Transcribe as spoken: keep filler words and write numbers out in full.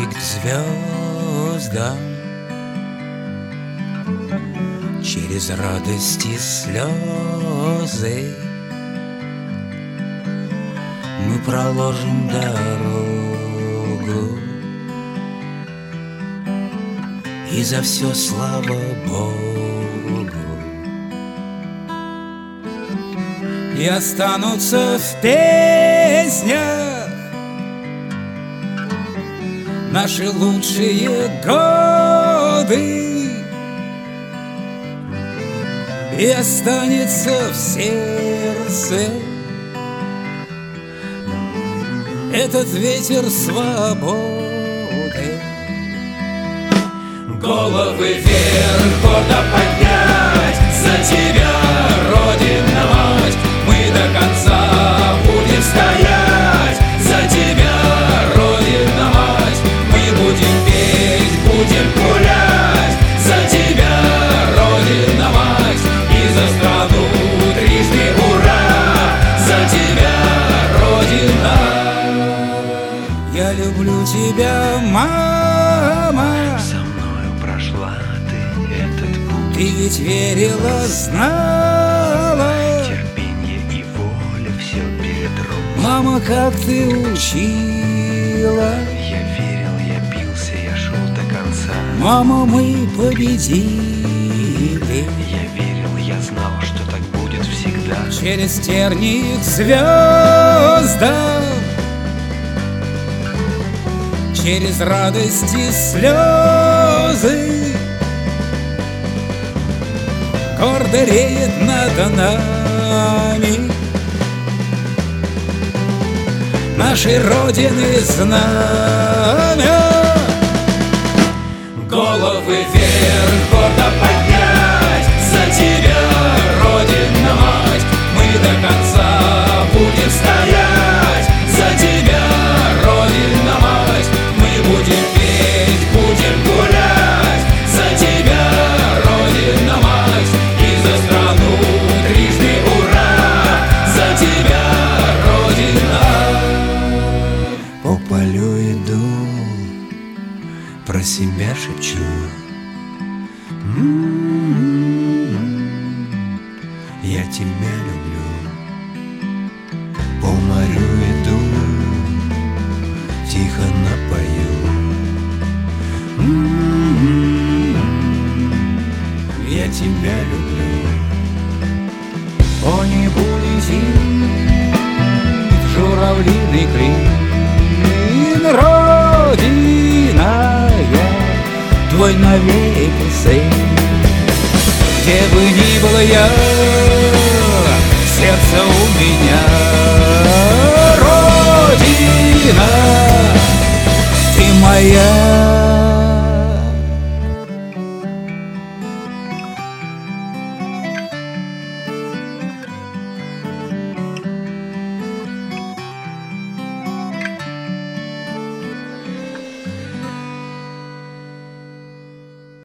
к звездам, через радость и слезы мы проложим дорогу. И за все слава Богу. И останутся в песнях наши лучшие годы, и останется в сердце этот ветер свободы. Головы вверх, гордо поднять, за тебя, Родина мать, мы до конца будем стоять. За тебя, Родина мать, мы будем петь, будем гулять. За тебя, Родина мать, и за страну трижды ура. За тебя, Родина. Я люблю тебя, мама. Ты ведь верила, знала, терпение и воля все передрог. Мама, как ты учила. Я верил, я бился, я шел до конца. Мама, мы победили. Я верил, я знал, что так будет всегда. Через тернии к звездам, через радость и слезы гордо реет над нами нашей Родины знамя. Головы вверх, гордо поднять, за тебя, Родина мать, мы до конца будем стоять. За тебя, Родина мать, мы будем петь, будем гулять. За тебя, Родина мать, и за страну трижды ура. За тебя, Родина. По полю иду, про себя шепчу. М-м-м, я тебя люблю. По морю иду, тихо напою. М-м-м, я тебя люблю. По небу летит журавлиный клин. Родиная, твой навеки сын. Где бы ни был я, сердце у меня